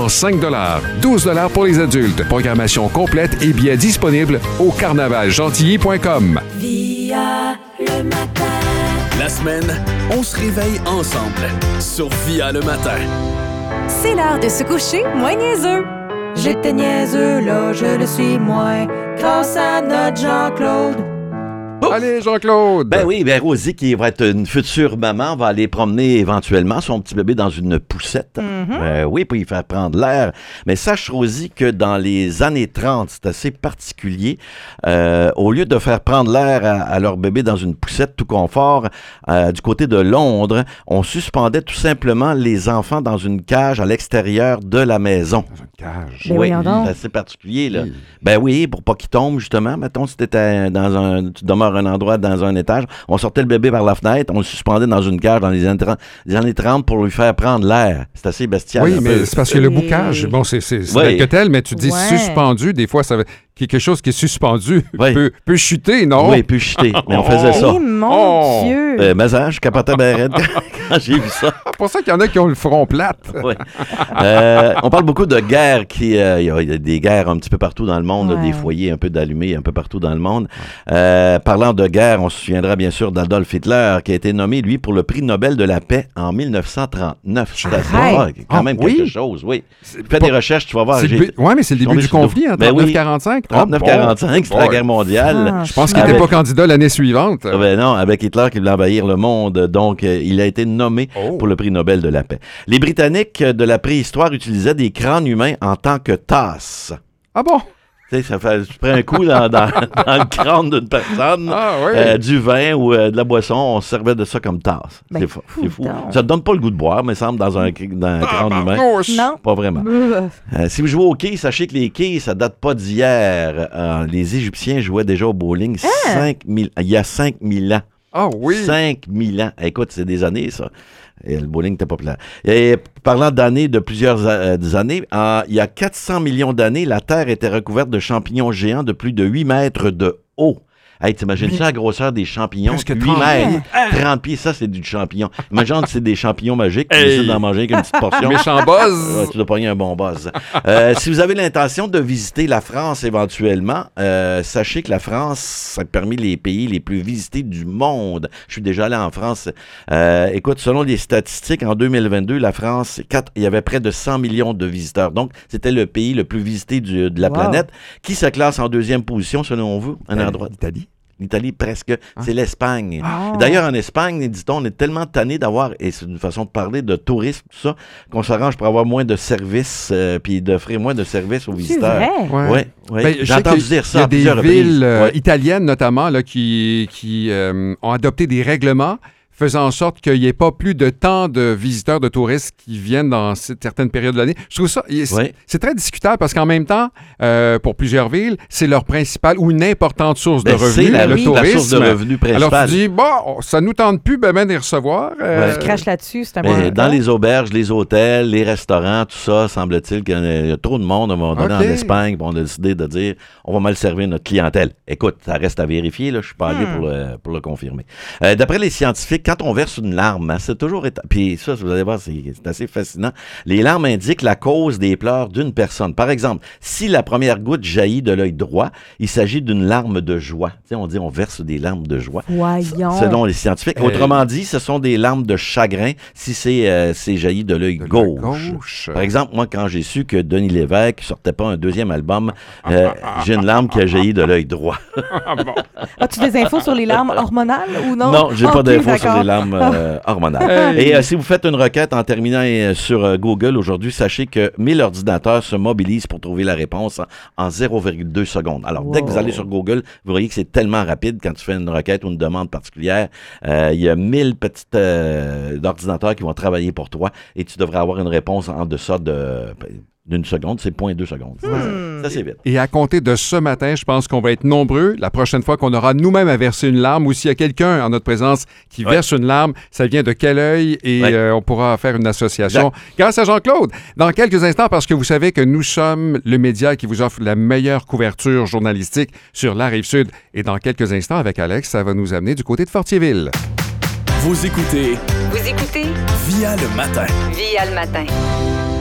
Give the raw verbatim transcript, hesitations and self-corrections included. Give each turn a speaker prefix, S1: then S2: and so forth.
S1: seulement cinq dollars. douze dollars pour les adultes. Programmation complète et billets disponibles au carnaval gentilly point com.
S2: Via le matin.
S3: La semaine, on se réveille ensemble sur Via le matin.
S4: C'est l'heure de se coucher moins niaiseux.
S2: J'étais niaiseux, là je le suis moins, grâce à notre Jean-Claude.
S5: Oh!
S1: Allez, Jean-Claude!
S5: Ben oui, ben Rosie, qui va être une future maman, va aller promener éventuellement son petit bébé dans une poussette. Mm-hmm. Euh, oui, pour y faire prendre l'air. Mais sache, Rosie, que dans les années trente, c'est assez particulier. Euh, au lieu de faire prendre l'air à, à leur bébé dans une poussette tout confort, euh, du côté de Londres, on suspendait tout simplement les enfants dans une cage à l'extérieur de la maison.
S1: Dans une cage?
S5: Ben oui, c'est assez particulier, là. Oui. Ben oui, pour pas qu'il tombe, justement. Mettons, si t'étais dans un... Tu demeures un endroit dans un étage, on sortait le bébé par la fenêtre, on le suspendait dans une cage dans les années trente, les années trente pour lui faire prendre l'air. C'est assez bestial.
S1: Oui, mais peu. C'est parce que le boucage, bon, c'est, c'est, c'est oui. que tel, mais tu dis ouais. suspendu, des fois, ça veut... quelque chose qui est suspendu oui. peut, peut chuter, non?
S5: Oui, peut chuter, mais on faisait ça.
S4: Oh, mon oh. Dieu!
S5: Euh, mais ça, je capotais bien raide quand j'ai vu ça.
S1: C'est pour ça qu'il y en a qui ont le front plate.
S5: Oui. Euh, on parle beaucoup de guerre, qui, euh, il y a des guerres un petit peu partout dans le monde, ouais. là, des foyers un peu d'allumés un peu partout dans le monde. Euh, parlant de guerre, on se souviendra bien sûr d'Adolf Hitler, qui a été nommé, lui, pour le prix Nobel de la paix en dix-neuf cent trente-neuf. C'est assez ah, quand ah, même oui? quelque chose, oui. Fais pas... des recherches, tu vas voir.
S1: J'ai... Oui, mais c'est le début du conflit, en trente-neuf quarante-cinq.
S5: trente-neuf quarante-cinq, oh, c'était la guerre mondiale.
S1: Ah, je pense qu'il n'était pas candidat l'année suivante.
S5: Ben non, avec Hitler qui voulait envahir le monde. Donc, euh, il a été nommé oh. pour le prix Nobel de la paix. Les Britanniques de la préhistoire utilisaient des crânes humains en tant que tasses.
S1: Ah bon?
S5: Tu sais, ça fait, tu prends un coup dans, dans, dans le crâne d'une personne, ah, oui. euh, du vin ou euh, de la boisson, on se servait de ça comme tasse. Ben, c'est, fou, c'est fou. Non. Ça te donne pas le goût de boire, mais semble dans un, dans un crâne ah, humain.
S4: Non.
S5: Pas vraiment. euh, si vous jouez au quai, sachez que les quais, ça date pas d'hier. Euh, les Égyptiens jouaient déjà au bowling ah. cinq mille, il y a cinq mille ans.
S1: Ah oui?
S5: cinq mille ans. Écoute, c'est des années, ça. Et le bowling était populaire. Et parlant d'années, de plusieurs euh, années, euh, il y a quatre cents millions d'années, la Terre était recouverte de champignons géants de plus de huit mètres de haut. Hey, t'imagines ça, la grosseur des champignons?
S1: huit
S5: mètres, trente pieds, ça, c'est du champignon. Imagine que c'est des champignons magiques, tu décides d'en manger avec une petite portion.
S1: Méchant buzz!
S5: Ouais, tu dois pogner un bon buzz. Euh, si vous avez l'intention de visiter la France éventuellement, euh, sachez que la France, c'est parmi les pays les plus visités du monde. Je suis déjà allé en France. Euh, écoute, selon les statistiques, en deux mille vingt-deux, la France, quatre, il y avait près de cent millions de visiteurs. Donc, c'était le pays le plus visité du, de la wow. planète. Qui se classe en deuxième position, selon vous? Un
S1: euh,
S5: endroit.
S1: L'Italie?
S5: L'Italie, presque. Hein? C'est l'Espagne.
S4: Oh.
S5: D'ailleurs, en Espagne, dit-on, on est tellement tanné d'avoir, et c'est une façon de parler, de tourisme, tout ça, qu'on s'arrange pour avoir moins de services, euh, puis d'offrir moins de services aux
S4: c'est
S5: visiteurs.
S4: Vrai?
S5: Ouais. Oui,
S1: ben,
S5: j'ai entendu dire ça.
S1: Il y a des villes euh,
S5: ouais.
S1: italiennes, notamment, là, qui, qui euh, ont adopté des règlements faisant en sorte qu'il n'y ait pas plus de tant de visiteurs, de touristes qui viennent dans certaines périodes de l'année. Je trouve ça, c'est,
S5: oui.
S1: c'est très discutable parce qu'en même temps, euh, pour plusieurs villes, c'est leur principale ou une importante source
S5: ben,
S1: de revenus,
S5: c'est la,
S1: le
S5: oui.
S1: tourisme.
S5: La source de revenus principale.
S1: Alors tu dis, bon, ça nous tente plus ben, ben, de les recevoir. Euh,
S4: ouais. Je crache là-dessus, c'est un
S5: ben,
S4: bon
S5: Dans les auberges, les hôtels, les restaurants, tout ça, semble-t-il qu'il y a trop de monde à un moment donné okay. en Espagne, on a décidé de dire, on va mal servir notre clientèle. Écoute, ça reste à vérifier, là, je suis pas allé hmm. pour, le, pour le confirmer. Euh, d'après les scientifiques, quand on verse une larme, Hein, c'est toujours éta... Puis ça, vous allez voir, c'est, c'est assez fascinant. Les larmes indiquent la cause des pleurs d'une personne. Par exemple, si la première goutte jaillit de l'œil droit, il s'agit d'une larme de joie. Tu sais, on dit on verse des larmes de joie.
S4: Voyons.
S5: Selon les scientifiques. Euh... Autrement dit, ce sont des larmes de chagrin si c'est, euh, c'est jailli de l'œil de gauche. gauche. Par exemple, moi, quand j'ai su que Denis Lévesque ne sortait pas un deuxième album, euh, j'ai une larme qui a jailli de l'œil droit.
S4: Bon. As-tu des infos sur les larmes hormonales ou non?
S5: Non, j'ai
S4: okay,
S5: pas d'infos
S4: d'accord.
S5: sur les larmes euh, hormonale. Hey. Et euh, si vous faites une requête en terminant euh, sur euh, Google aujourd'hui, sachez que mille ordinateurs se mobilisent pour trouver la réponse en, en zéro virgule deux secondes. Alors, wow. dès que vous allez sur Google, vous voyez que c'est tellement rapide quand tu fais une requête ou une demande particulière. Euh, il y a mille petits euh, ordinateurs qui vont travailler pour toi et tu devrais avoir une réponse en deçà de... d'une seconde, c'est zéro virgule deux secondes. Hmm. Ça, c'est vite.
S1: Et à compter de ce matin, je pense qu'on va être nombreux. La prochaine fois qu'on aura nous-mêmes à verser une larme ou s'il y a quelqu'un en notre présence qui ouais. verse une larme, ça vient de quel œil et ouais. euh, on pourra faire une association. Exact. Grâce à Jean-Claude. Dans quelques instants, parce que vous savez que nous sommes le média qui vous offre la meilleure couverture journalistique sur la Rive-Sud. Et dans quelques instants, avec Alex, ça va nous amener du côté de Fortierville.
S3: Vous écoutez...
S4: Vous écoutez...
S3: Via le matin.
S4: Via le matin.